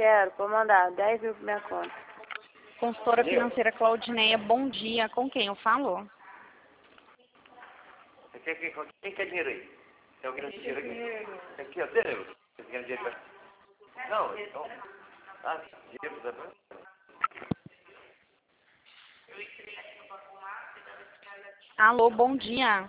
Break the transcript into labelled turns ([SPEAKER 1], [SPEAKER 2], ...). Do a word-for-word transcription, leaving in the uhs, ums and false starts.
[SPEAKER 1] Quero, vou mandar dez mil pra minha conta.
[SPEAKER 2] Consultora financeira Claudineia, bom dia. Com quem eu falo?
[SPEAKER 3] Quem, quem, quem quer dinheiro aí? Tem alguém que dinheiro aqui? Tem aqui, ó. Tem, você quer dinheiro pra... Não, então... Ah, dinheiro pra...
[SPEAKER 2] Alô, bom dia.